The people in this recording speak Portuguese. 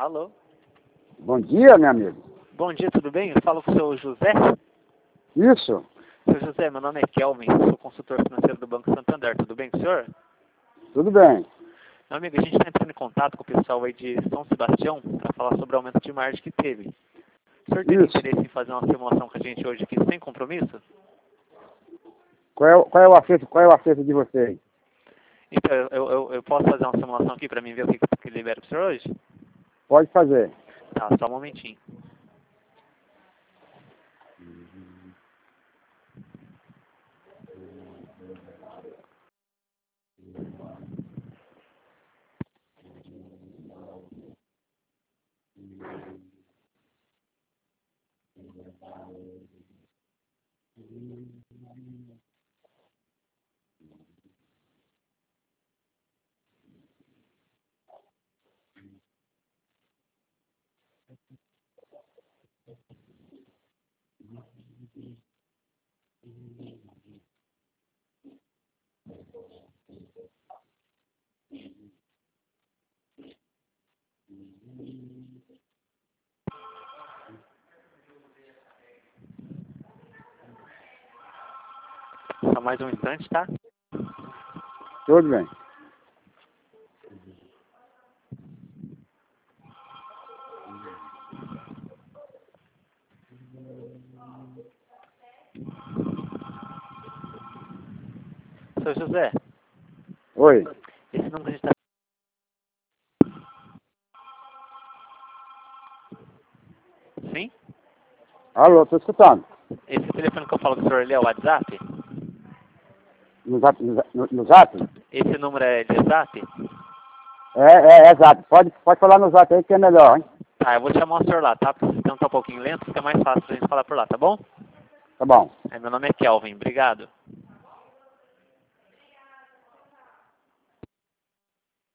Alô? Bom dia, meu amigo. Bom dia, tudo bem? Eu falo com o seu José. Isso, Seu José, meu nome é Kelvin, sou consultor financeiro do Banco Santander. Tudo bem com o senhor? tudo bem. Meu amigo, a gente está entrando em contato com o pessoal aí de São Sebastião para falar sobre o aumento de margem que teve. O senhor tem Isso. interesse em fazer uma simulação com a gente hoje aqui sem compromisso? Qual é o acerto de vocês? Então, eu posso fazer uma simulação aqui para mim ver o que libera para o senhor hoje? Pode fazer. Tá, só um momentinho. Só mais um instante, tá? Tudo bem. Seu José, Oi. esse número que a gente tá... Sim? Alô, tô escutando. Esse telefone que eu falo com o senhor, ele é o WhatsApp? No zap? Esse número é de WhatsApp? É zap. Pode falar no zap aí que é melhor, hein? Tá, eu vou chamar o senhor lá, tá? Porque o sistema tá um pouquinho lento, fica mais fácil pra gente falar por lá, tá bom? Tá bom. Meu nome é Kelvin, obrigado.